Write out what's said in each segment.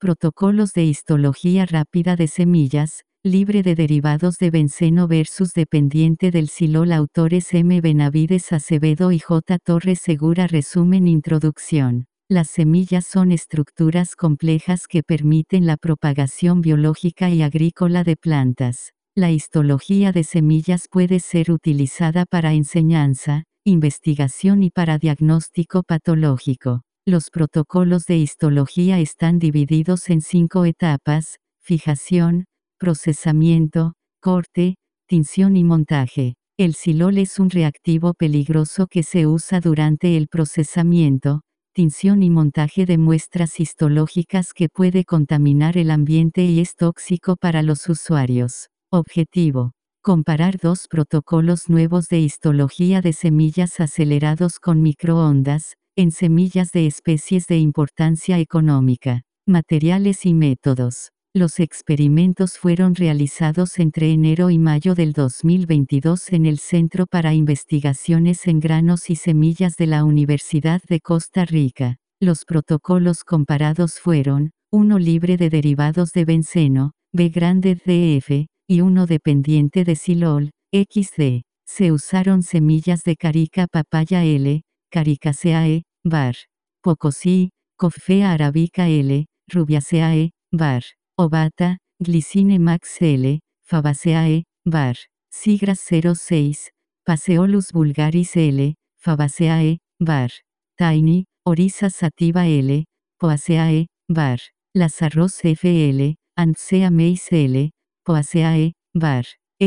Protocolos de histología rápida de semillas, libre de derivados de benceno versus dependiente del silol. Autores M. Benavides Acevedo y J. Torres Segura. Resumen. Introducción. Las semillas son estructuras complejas que permiten la propagación biológica y agrícola de plantas. La histología de semillas puede ser utilizada para enseñanza, investigación y para diagnóstico patológico. Los protocolos de histología están divididos en 5 etapas: fijación, procesamiento, corte, tinción y montaje. El silol es un reactivo peligroso que se usa durante el procesamiento, tinción y montaje de muestras histológicas que puede contaminar el ambiente y es tóxico para los usuarios. Objetivo: comparar dos protocolos nuevos de histología de semillas acelerados con microondas, en semillas de especies de importancia económica. Materiales y métodos. Los experimentos fueron realizados entre enero y mayo del 2022 en el Centro para Investigaciones en Granos y Semillas de la Universidad de Costa Rica. Los protocolos comparados fueron: uno libre de derivados de benceno, B grande DF, y uno dependiente de silol, XD. Se usaron semillas de Carica papaya L, Caricaceae, var. Pocosí, Coffea arabica L, Rubiaceae, var. Ovata, Glycine max L, Fabaceae, var. Sigras 06, Paseolus vulgaris L, Fabaceae, var. Tiny, Orisa sativa L, Poaceae, var. Lazarros FL, Antsea meis L, Poaceae, var.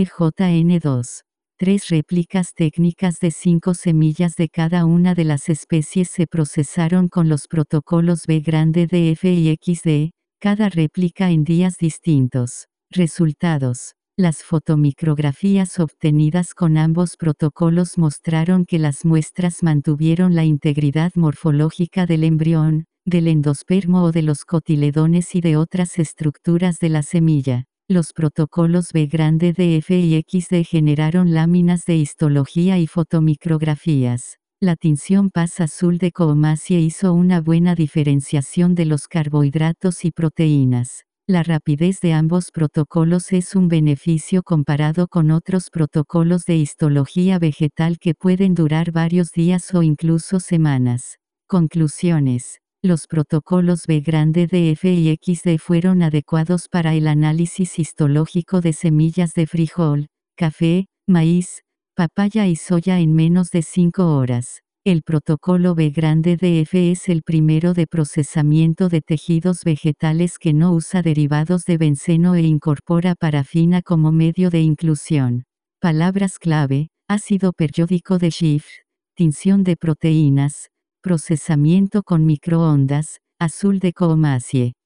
EJN2. 3 réplicas técnicas de 5 semillas de cada una de las especies se procesaron con los protocolos B grande DF y XD, cada réplica en días distintos. Resultados. Las fotomicrografías obtenidas con ambos protocolos mostraron que las muestras mantuvieron la integridad morfológica del embrión, del endospermo o de los cotiledones y de otras estructuras de la semilla. Los protocolos B grande DF y XD generaron láminas de histología y fotomicrografías. La tinción Paz Azul de Coomasie hizo una buena diferenciación de los carbohidratos y proteínas. La rapidez de ambos protocolos es un beneficio comparado con otros protocolos de histología vegetal que pueden durar varios días o incluso semanas. Conclusiones. Los protocolos B grande DF y XD fueron adecuados para el análisis histológico de semillas de frijol, café, maíz, papaya y soya en menos de 5 horas. El protocolo B grande DF es el primero de procesamiento de tejidos vegetales que no usa derivados de benceno e incorpora parafina como medio de inclusión. Palabras clave: ácido periódico de Schiff, tinción de proteínas, procesamiento con microondas, azul de Coomasie.